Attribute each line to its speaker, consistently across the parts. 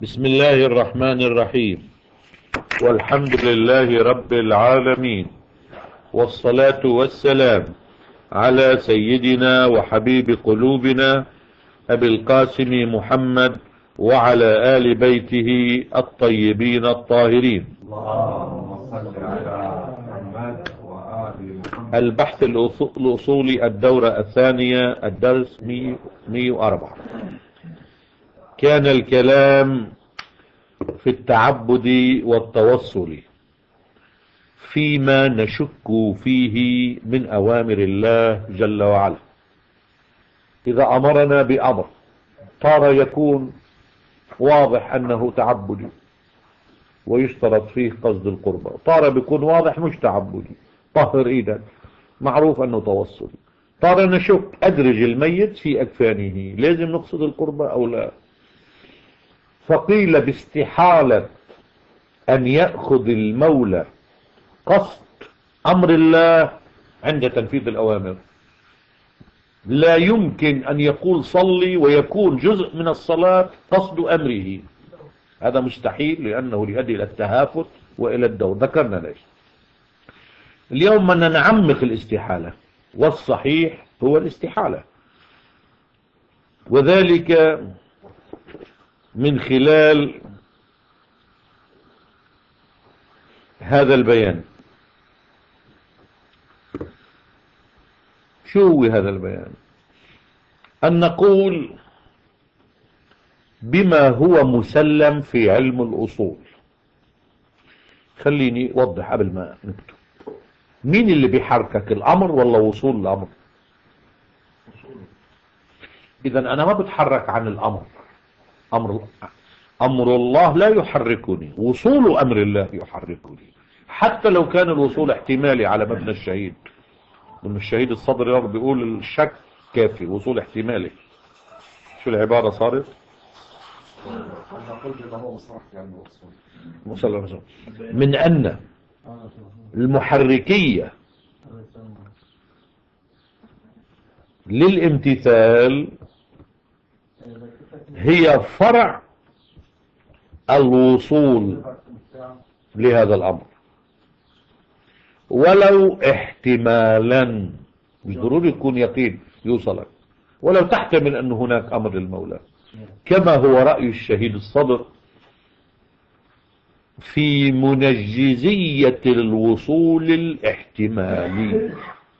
Speaker 1: بسم الله الرحمن الرحيم. والحمد لله رب العالمين، والصلاة والسلام على سيدنا وحبيب قلوبنا أبي القاسم محمد وعلى آل بيته الطيبين الطاهرين.
Speaker 2: اللهم صل على محمد وآل محمد.
Speaker 1: البحث الأصولي الدورة الثانية الدرس 104. كان الكلام في التعبد والتوصل فيما نشك فيه من أوامر الله جل وعلا. إذا أمرنا بأمر صار يكون واضح أنه تعبدي ويشترط فيه قصد القربة، صار بيكون واضح مش تعبدي، طهر إيدك معروف أنه توصلي، صار نشك أدرج الميت في أكفانه لازم نقصد القربة أو لا. فقيل باستحالة أن يأخذ المولى قصد أمر الله عند تنفيذ الأوامر. لا يمكن أن يقول صلي ويكون جزء من الصلاة قصد أمره، هذا مستحيل لأنه يؤدي إلى التهافت وإلى الدور. ذكرنا ليش. اليوم بدنا نعمق الاستحالة، والصحيح هو الاستحالة، وذلك من خلال هذا البيان. شو هو هذا البيان؟ أن نقول بما هو مسلم في علم الأصول. خليني أوضح قبل ما نكتب. مين اللي بيحركك، الأمر ولا وصول الأمر؟ إذا أنا ما بتحرك عن الأمر، أمر الله لا يحركني، وصول أمر الله يحركني، حتى لو كان الوصول احتمالي على مبنى الشهيد. من الشهيد الصدر بيقول الشك كافي، وصول احتمالي. شو العبارة صارت؟ من أن المحركية للامتثال هي فرع الوصول لهذا الأمر، ولو احتمالا، مش ضروري يكون يقين يوصلك، ولو تحتمل أن هناك أمر للمولى، كما هو رأي الشهيد الصدر في منجزية الوصول الاحتمالي.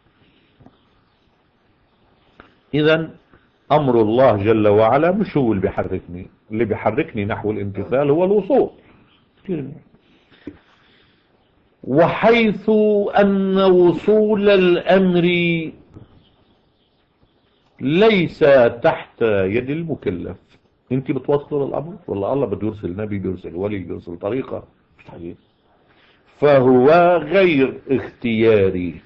Speaker 1: إذن أمر الله جل وعلا مش هو اللي بيحركني، اللي بيحركني نحو الامتثال هو الوصول. وحيث أن وصول الأمر ليس تحت يد المكلف، انت بتوصل الأمر ولا الله بده يرسل نبي، بيرسل ولي، بيرسل طريقة، مستحيل، فهو غير اختياري.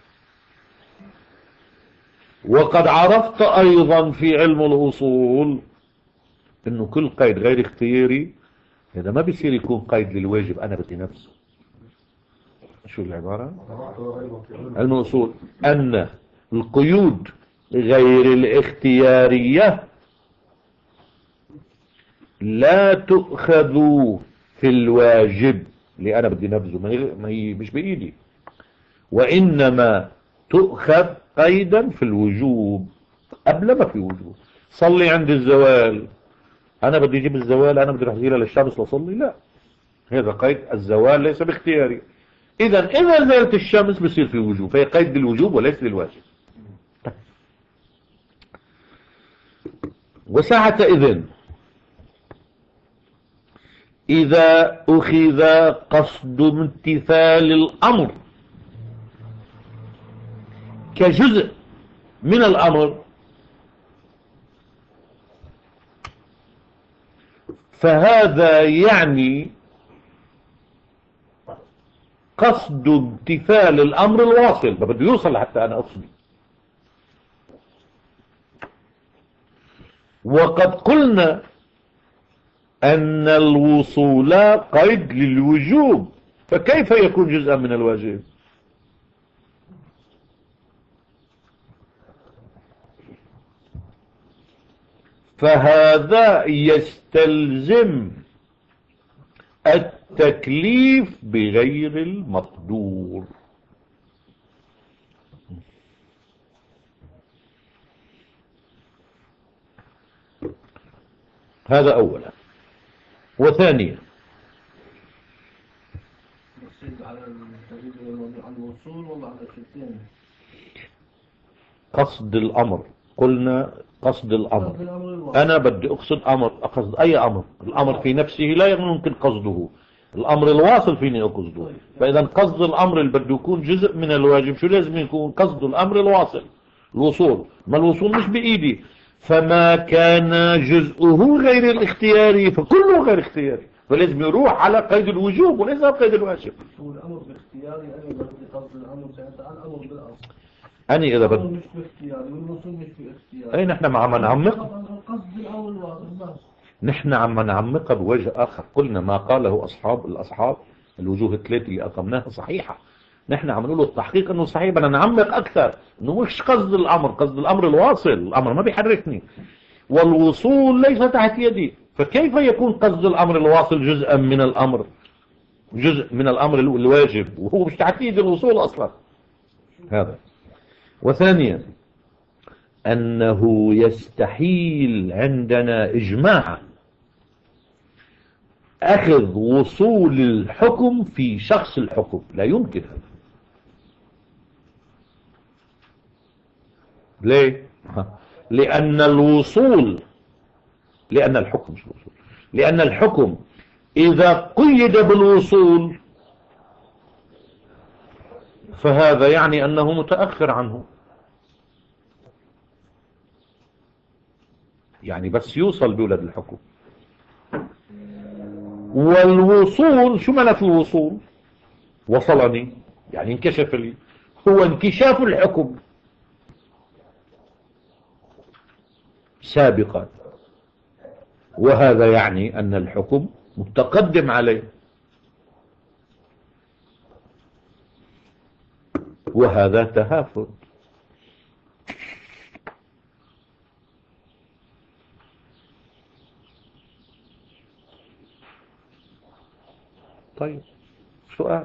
Speaker 1: وقد عرفت أيضا في علم الأصول انه كل قيد غير اختياري هذا ما بيصير يكون قيد للواجب انا بدي نفسه. شو العبارة؟ علم الأصول أن القيود غير الاختيارية لا تؤخذ في الواجب اللي أنا بدي نفذه، ما هي مش بإيدي، وإنما تؤخذ قيدا في الوجوب قبل ما في وجوب. صلي عند الزوال، أنا بدي أجيب الزوال، أنا بدي رح أجيلها للشمس لصلي؟ لا، هذا قيد الزوال ليس باختياري. إذا زالت الشمس بصير في وجوب، فهي قيد للوجوب وليس للواجب. وساعة إذا أخذ قصد امتثال الأمر كجزء من الأمر، فهذا يعني قصد امتثال الأمر الواصل، بده يوصل حتى أنا أقصد. وقد قلنا أن الوصول قيد للوجوب، فكيف يكون جزءا من الواجب؟ فهذا يستلزم التكليف بغير المقدور. هذا أولا. وثانيا
Speaker 3: على الوصول ولا على الثاني؟
Speaker 1: قصد الأمر. قلنا قصد الأمر. أنا بدي أقصد أمر، أقصد أي أمر. الأمر في نفسه لا يمكن قصده، الأمر الواصل فيني أقصده. فإذا قصد الأمر اللي بده يكون جزء من الواجب شو لازم يكون؟ قصد الأمر الواصل، الوصول. ما الوصول مش بإيدي، فما كان جزءه غير الاختياري فكله غير اختياري، فلازم يروح على قيد الوجوب وليس على قيد الواجب.
Speaker 3: الأمر باختياري أنا بدي قصد الأمر ساعتها الأمر بالأصل.
Speaker 1: أني إذا
Speaker 3: الأمر مش باختياري والوصول مش باختياري.
Speaker 1: أي نحن عم نعمق،
Speaker 3: قصد الأول واضح.
Speaker 1: نحن عم نعمقها بوجه آخر. قلنا ما قاله الأصحاب الوجوه الثلاثة اللي أقمناها صحيحة، نحن عم نقول التحقيق أنه صحيح، بدنا نعمق أكثر أنه مش قصد الأمر، قصد الأمر الواصل. الأمر ما بيحركني والوصول ليس تحت يدي، فكيف يكون قصد الأمر الواصل جزءا من الأمر، جزء من الأمر الواجب وهو مش تحت يد الوصول أصلا؟ هذا. وثانيا أنه يستحيل عندنا إجماعا أخذ وصول الحكم في شخص الحكم، لا يمكن هذا. ليه؟ لأن الوصول، لأن الحكم مش الوصول، لأن الحكم إذا قيد بالوصول فهذا يعني أنه متأخر عنه، يعني بس يوصل بولد الحكم. والوصول شو معنى الوصول؟ وصلني يعني انكشف لي، هو انكشاف الحكم سابقا، وهذا يعني أن الحكم متقدم عليه، وهذا تهافت. طيب سؤال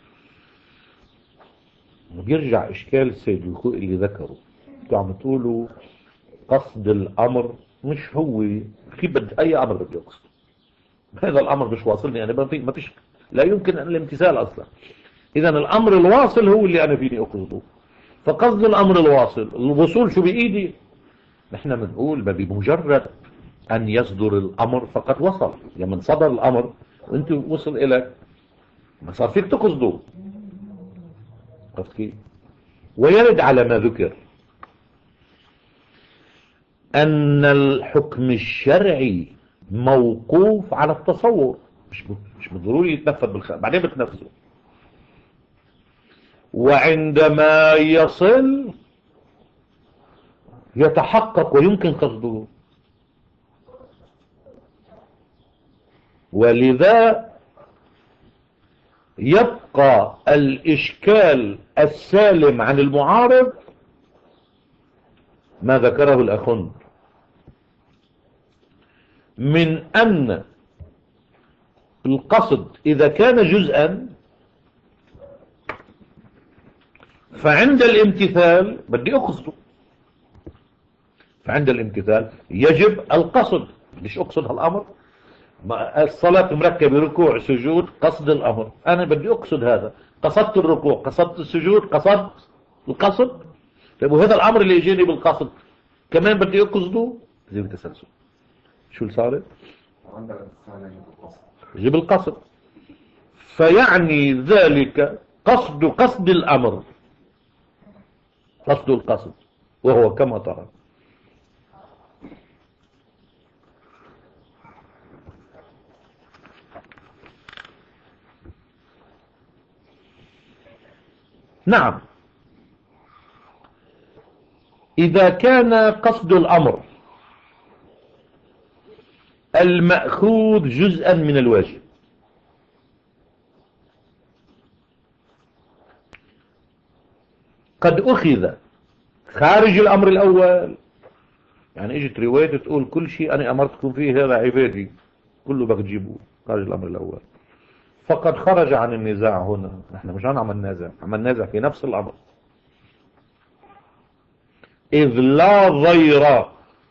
Speaker 1: بيرجع إشكال السيد الخوئي اللي ذكره. انتوا عم تقولوا قصد الأمر مش هو في أي أمر بدي أقصد، هذا الأمر مش واصلني أنا، ما فيش، لا يمكن أن الامتثال أصلا. إذا الأمر الواصل هو اللي أنا فيني أقصده، فقصد الأمر الواصل الوصول شو بإيدي؟ نحن بنقول بمجرد أن يصدر الأمر فقد وصل، لما صدر الأمر وأنت وصل إليك ما صار فيك تقصده. كيف؟ ويرد على ما ذكر أن الحكم الشرعي موقوف على التصور، مش بالضروري يتنفذ بعدين بتنفذه، وعندما يصل يتحقق ويمكن قصده. ولذا يبقى الإشكال السالم عن المعارض ما ذكره الأخن من أن القصد إذا كان جزءا فعند الامتثال بدي أقصده، فعند الامتثال يجب القصد، مش أقصد هالأمر. الصلاة مركبة ركوع سجود قصد الأمر، أنا بدي أقصد هذا، قصدت الركوع قصدت السجود قصدت القصد. طيب وهذا الأمر اللي يجيني بالقصد كمان بدي أقصده زي التسلسل. شو اللي صار؟ يجيب القصد، فيعني ذلك قصد الأمر، قصد القصد، وهو كما ترى. نعم، إذا كان قصد الأمر المأخوذ جزءا من الواجب، قد أخذ خارج الأمر الأول يعني اجت رواية تقول كل شيء انا امرتكم فيه هذا عبادي كله بدك تجيبوه. خرج الامر الاول، فقد خرج عن النزاع هنا. نحن مش عم ننازع، عم ننازع في نفس الامر. اذ لا ضير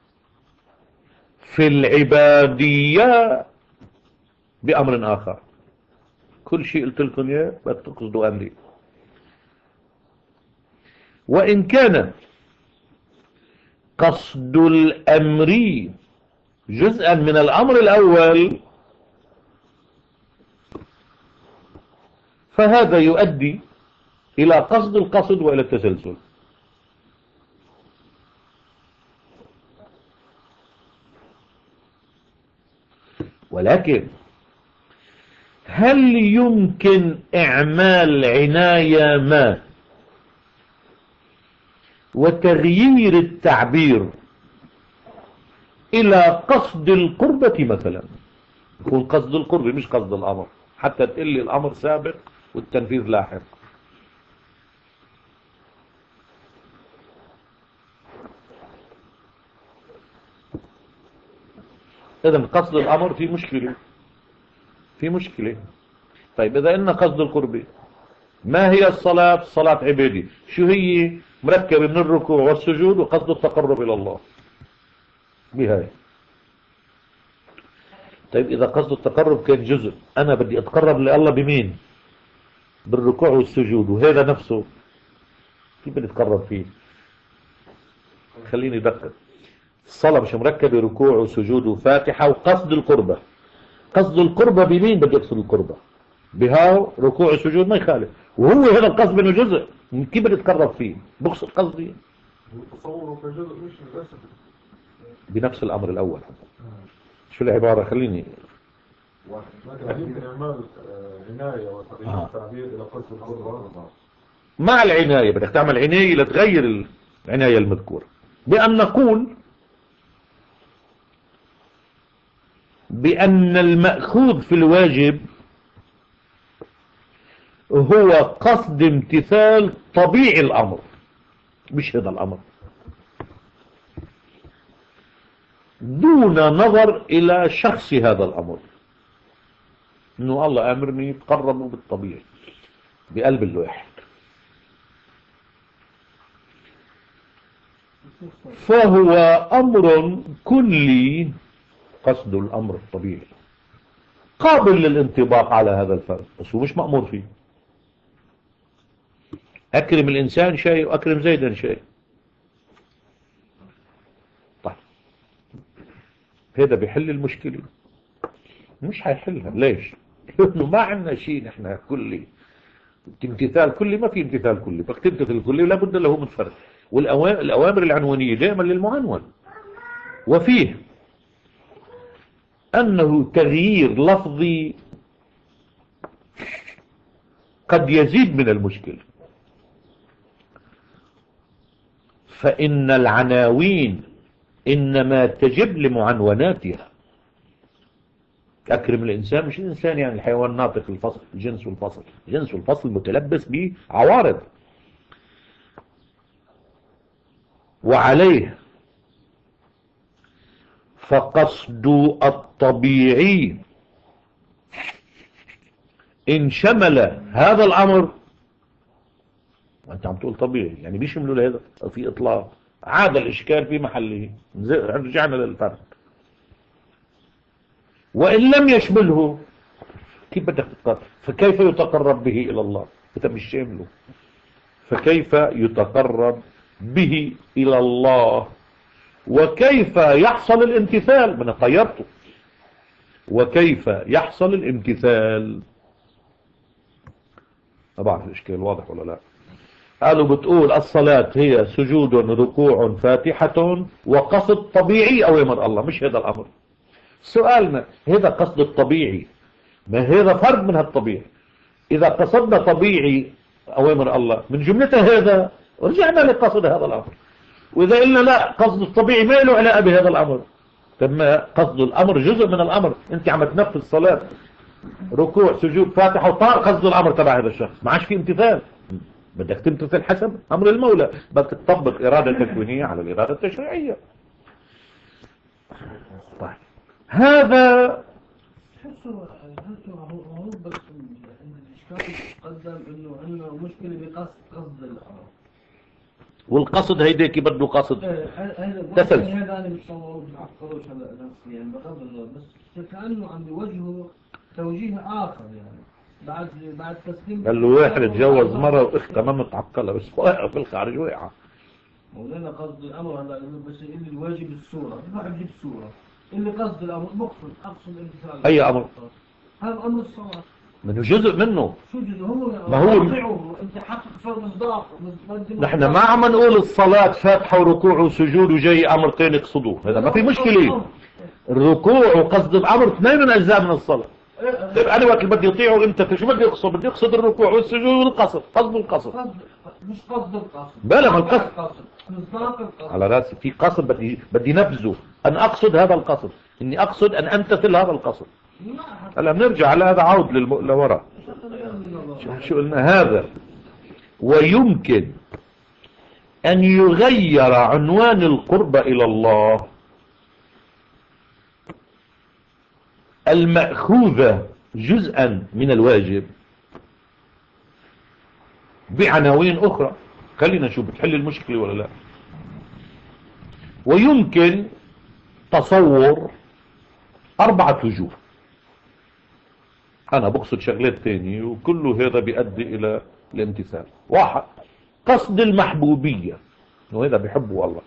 Speaker 1: في العبادية بامر اخر. كل شيء قلت لكم اياه بدك تقصدوا امري، وان كان قصد الامر جزءا من الامر الاول فهذا يؤدي الى قصد القصد والى التسلسل. ولكن هل يمكن اعمال عناية ما وتغيير التعبير الى قصد القربة مثلا؟ يكون قصد القرب مش قصد الامر، حتى تقول لي الامر سابق والتنفيذ لاحق. اذا قصد الامر في مشكلة، في مشكلة. طيب اذا ان قصد القرب، ما هي الصلاة؟ الصلاة عبادي، شو هي؟ مركبة من الركوع والسجود وقصد التقرب الى الله بهاي. طيب اذا قصد التقرب كان جزء، انا بدي اتقرب لله بمين؟ بالركوع والسجود، وهذا نفسه كيف بدي اتقرب فيه؟ خليني دقق. الصلاة مش مركبة ركوع وسجود وفاتحة وقصد القربة. قصد القربة بمين بدي اقصد القربة؟ بها ركوع وسجود ما يخالف، وهو هذا القصد منه جزء، كيف بدي اتقرب فيه؟ بقصد قصدي
Speaker 2: تصوره كجزء مش للأسف
Speaker 1: بنفس الامر الاول. شو العبارة؟ خليني
Speaker 2: يمكن اعمال عناية وتغيير التعبير الى قصد القربة.
Speaker 1: مع العناية بدك تعمل عناية لتغير العناية المذكورة، بأن نقول بأن المأخوذ في الواجب هو قصد امتثال طبيعي الأمر، مش هذا الأمر، دون نظر إلى شخص هذا الأمر. إنه الله أمرني يتقربوا بالطبيعي بقلب الواحد، فهو أمر كلي، قصد الأمر الطبيعي قابل للانطباق على هذا الفرد، بس هو مش مأمور فيه. أكرم الإنسان شيء وأكرم زيدا شيء. طيب هذا بيحل المشكلة؟ مش هيحلها. ليش؟ لأنه ما عندنا شيء نحن كلي، امتثال كلي ما في امتثال كلي، بدك تمتثل كلي ولا بد له من فرق. والأوامر العنوانية دائما للمعنون، وفيه أنه تغيير لفظي قد يزيد من المشكلة، فإن العناوين إنما تجب لمعنوناتها. أكرم الإنسان مش الإنسان يعني الحيوان الناطق، الفصل الجنس والفصل، الجنس والفصل متلبس بعوارض. وعليه فقصد الطبيعي إن شمل هذا الأمر، أنت عم تقول طبيعي يعني بيشملوا هذا في إطلاق، عاد الإشكال في محله، رجعنا للفرق. وإن لم يشمله كيف بدك تتقرب؟ فكيف يتقرب به إلى الله؟ أنت مش شامله، فكيف يتقرب به إلى الله؟ وكيف يحصل الامتثال؟ من طيرته. وكيف يحصل الامتثال؟ ما بعرف الإشكال واضح ولا لا. قالوا بتقول الصلاة هي سجود ركوع فاتحة وقصد طبيعي أوامر الله، مش هذا الأمر. سؤالنا هذا قصد الطبيعي، ما هذا فرد من هالطبيعي. إذا قصدنا طبيعي أوامر الله من جملتها هذا، رجعنا لقصد هذا الأمر. وإذا قلنا لا، قصد الطبيعي ما له علاقة بهذا الأمر، تم قصد الأمر جزء من الأمر. أنت عم تنفذ صلاة ركوع سجود فاتحة وطار قصد الأمر تبع هذا الشخص، ما عادش في امتثال. بدك تمتثل حسب أمر المولى، بدك تطبق إرادة تكوينية على الإرادة التشريعية. طيب هذا
Speaker 3: تحسه هو بس الإشكال قدم إنه عندنا مشكلة قصد الأمر.
Speaker 1: والقصد هيديك بده قصد تسلسل.
Speaker 3: هذا أنا بتصور بعقله نفسي يعني بغض النظر، بس كأنه عندي وجهه توجيه آخر يعني بعد تسليم.
Speaker 1: قال له واحد اتجوز مرة واختها ما متعقلة بس واقع في الخارج واقعة.
Speaker 3: مولانا قصد الأمر هذا بس اللي الواجب الصورة ما بجيب الصورة اللي قصد الأمر أقصد امتثال.
Speaker 1: أي أمر؟
Speaker 3: هذا أمر الصلاة.
Speaker 1: منه جزء منه.
Speaker 3: شو جزء هو؟
Speaker 1: ما هو
Speaker 3: انت حقق فرض مصداق.
Speaker 1: نحن ما عم نقول الصلاة فاتحة وركوع وسجود وجاي أمرتين يقصدوه، هذا ما في مشكلة. الركوع وقصد الأمر اثنين من أجزاء من الصلاة. طيب أنا وقت بدي يطيعه أنت شو بدي أقصد؟ بدي أقصد الركوع والسجود والقصد، قصد القصد.
Speaker 3: مش قصد القصد.
Speaker 1: بلا ما القصد.
Speaker 3: مصداق القصد.
Speaker 1: على راسي في قصد بدي نفذه، أن أقصد هذا القصد، إني أقصد أن أمتثل هذا القصد. هلا بنرجع على هذا عود لوراء. شو قلنا هذا؟ ويمكن أن يغير عنوان القرب إلى الله المأخوذة جزءا من الواجب بعناوين أخرى. خلينا نشوف بتحل المشكلة ولا لا. ويمكن تصور 4 وجوه. أنا بقصد شغلات تانية وكله هذا بيؤدي إلى الامتثال. 1 قصد المحبوبية، إنه هذا بيحبه الله،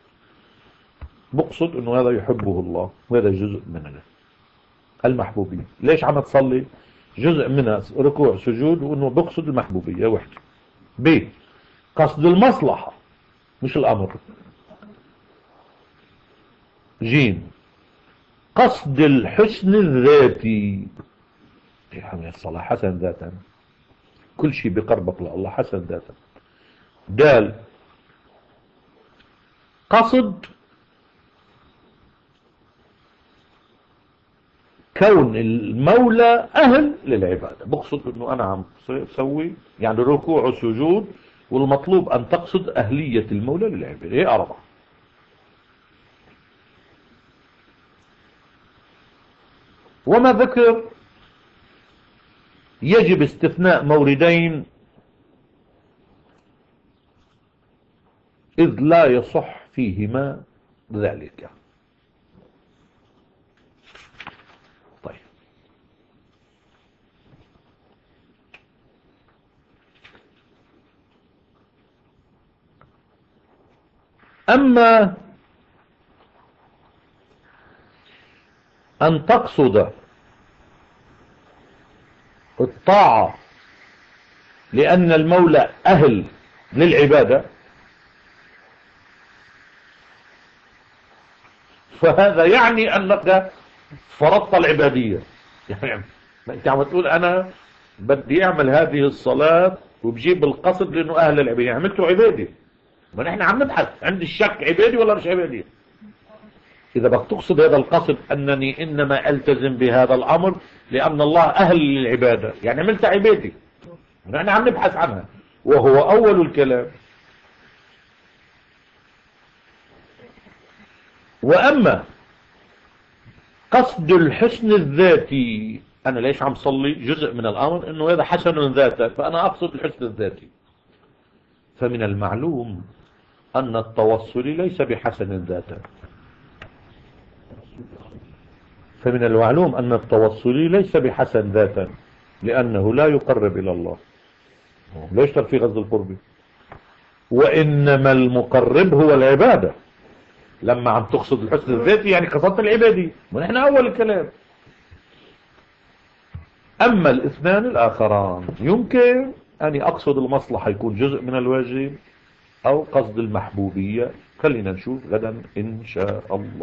Speaker 1: بقصد إنه هذا يحبه الله وهذا جزء مننا. المحبوبية ليش عم تصلي؟ جزء منها ركوع سجود وإنه بقصد المحبوبية وحده. ب قصد المصلحة مش الأمر. ج قصد الحسن الذاتي، يعني الصلاة حسن ذاتا، كل شيء بقربك لله حسن ذاتا. د قصد كون المولى أهل للعبادة، بقصد انه انا عم بسوي يعني ركوع وسجود والمطلوب ان تقصد اهلية المولى للعبادة. هي 4. وما ذكر يجب استثناء موردين إذ لا يصح فيهما ذلك. طيب أما أن تقصد الطاعة لأن المولى أهل للعبادة فهذا يعني أنك فرضت العبادية. يعني أنت عم تقول أنا بدي أعمل هذه الصلاة وبجيب القصد لأنه أهل العبادية، عملته عبادي. ما نحن عم نبحث عندي الشك عبادي ولا مش عبادي. إذا بدك تقصد هذا القصد أنني إنما ألتزم بهذا الأمر لأن الله أهل للعبادة، يعني عملت عبادي، نحن عم نبحث عنها وهو أول الكلام. وأما قصد الحسن الذاتي، أنا ليش عم صلي؟ جزء من الأمر إنه هذا حسن ذاته فأنا أقصد الحسن الذاتي. فمن المعلوم أن التوصل ليس بحسن ذاته. فمن المعلوم أن التوصل ليس بحسن ذاتا لأنه لا يقرب إلى الله، لا يشترك في غزل القرب، وإنما المقرب هو العبادة. لما عم تقصد الحسن الذاتي يعني قصدت العبادي، ونحن أول الكلام. أما الاثنان الآخران يمكن أن أقصد المصلحة يكون جزء من الواجب أو قصد المحبوبية. خلينا نشوف غدا إن شاء الله.